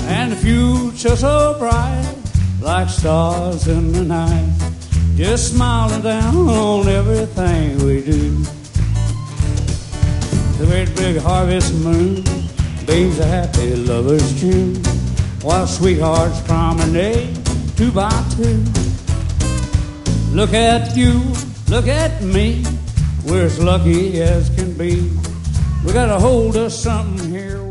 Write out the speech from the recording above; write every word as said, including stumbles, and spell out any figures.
and the future so bright, like stars in the night, just smiling down on everything we do. The great big harvest moon beams a happy lover's tune, while sweethearts promenade two by two. Look at you, look at me, we're as lucky as can be. We got a hold of something here